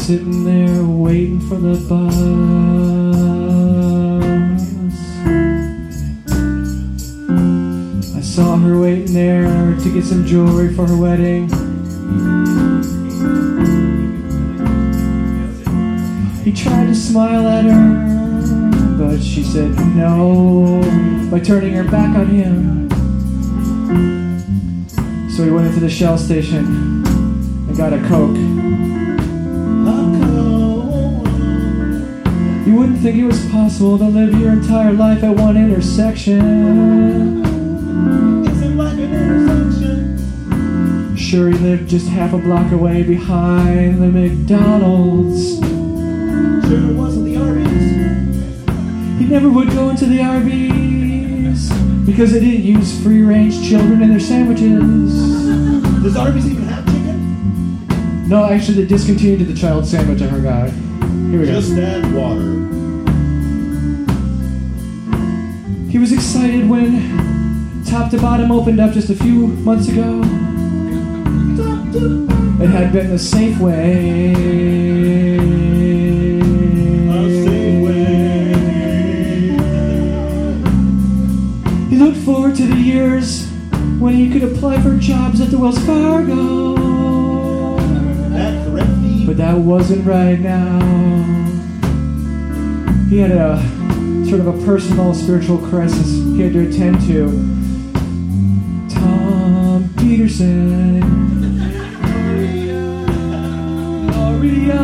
sitting there waiting for the bus. I saw her waiting there to get some jewelry for her wedding. He tried to smile at her, but she said no by turning her back on him. So he went into the Shell station and got a Coke. You wouldn't think it was possible to live your entire life at one intersection. Is it like an intersection? Sure, he lived just half a block away behind the McDonald's. Sure it wasn't the Arby's. He never would go into the Arby's because they didn't use free-range children in their sandwiches. Does Arby's even have chicken? No, actually they discontinued the child sandwich, I forgot. Here we go. Just add water. He was excited when Top to Bottom opened up just a few months ago. It had been the safe way. He looked forward to the years when he could apply for jobs at the Wells Fargo. But that wasn't right now. He had a sort of a personal spiritual crisis he had to attend to. Tom Peterson. Gloria.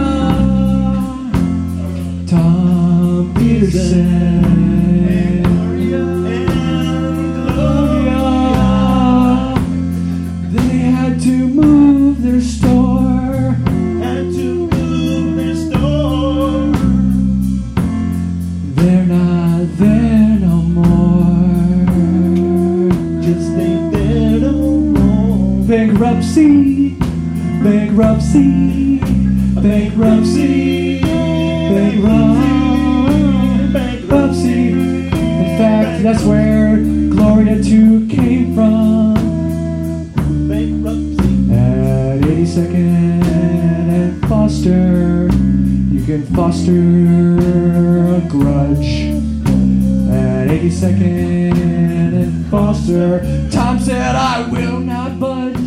Tom Peterson. They had to move their store. They're not there no more. Just ain't there no more. Bankruptcy, bankruptcy, bankruptcy, bankruptcy. In fact, that's where Gloria 2 came from. Bankruptcy. At 82nd and Foster, you can foster a grudge. At 82nd and Foster, Tom said, I will not budge.